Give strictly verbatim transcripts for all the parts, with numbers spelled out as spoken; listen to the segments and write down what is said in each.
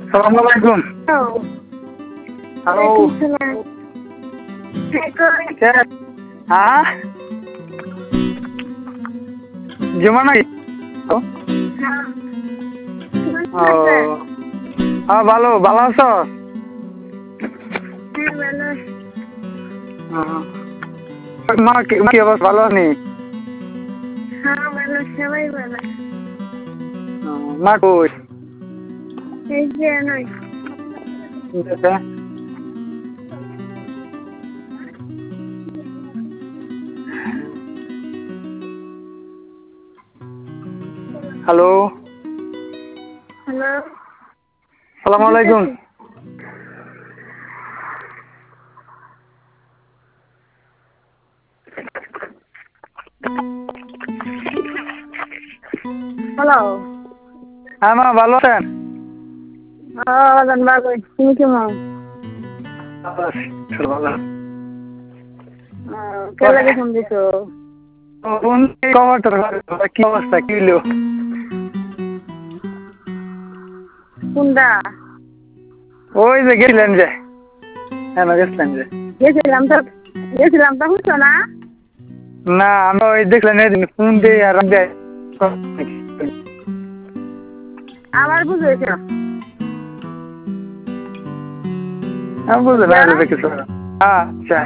Assalamualaikum. Oh. Halo. Waalaikumsalam. Cek. Hah? Gimana? Oh. Oh. Ah, ভালো ভালো আছো? হ্যাঁ ভালো। মা কি কি অবস্থা ভালো নেই? হ্যাঁ ভালো, সবাই ভালো। মা কই? এই যে নয়। হ্যালো। হ্যালো। আসসালামু আলাইকুম। হ্যালো। হ্যাঁ মা ভালো আছেন? হ্যাঁ ভালো, তুমি কেমন? ভালো। কে লাগে ফোন দিছো? ফোন খবরটা কি অবস্থা কি হলো? কোনটা? ওই যে গেলেন যে হ্যাঁ গেছিলেন যে গেছিলাম তো গেছিলাম তো বুঝছো না? না আমরা ওই দেখলেন ফোন দিয়ে আর আবার বুঝেছ? আমি বুঝলেন না কিছু আচ্ছা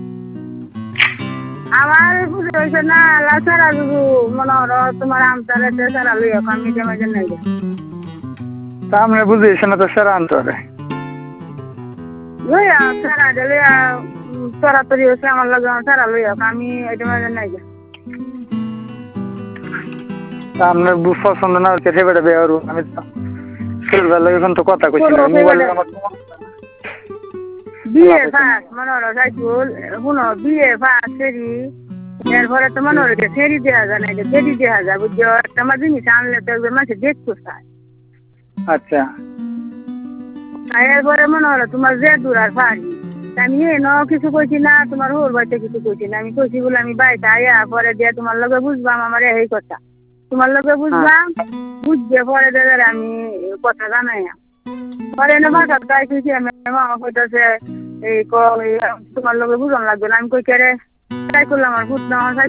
আমার বুঝে হয়েছে না লাচারা যুগু মনে হলো তোমার আমতারে সারা লইয়া আমি জমা নাই তা আমরা বুঝেছি না তো সেরা আন্তরে লইয়া সারা লইয়া তরাতরি হচ্ছে আমার লাগে সারা লইয়া আমি এটা মাঝে নাই তা আপনার পছন্দ না হচ্ছে সেবাটা বের আমি তো সেলবার লাগে এখন তো কথা কইছি না মোবাইলে আমার বিয়ে ফাঁস মনে হলো যাইতুল শুনো বিয়ে ফাঁস ফেরি এরপরে তো মনে হলো ফেরি দেওয়া যায় না ফেরি দেওয়া যায় বুঝছো একটা আমার জিনিস আনলে তো একজন মানুষ দেখতে চায় আচ্ছা এরপরে মনে হলো তোমার যে দূর আর পারি আমি ন কিছু কইছি না তোমার হোর বাড়িতে কিছু কইছি না আমি কইছি বলে আমি বাড়িতে আয়া পরে দিয়ে তোমার লগে বুঝবাম আমার এই কথা তোমার লগে বুঝলাম বুঝবে পরে দাদার আমি কথা জানাই পরে এনে বাসার গাই কইছি আমি মামা কইতাছে এই তোমার লগে বুঝান লাগবে না আমি কই কে রে তাই করলাম আমার বুঝলাম আমার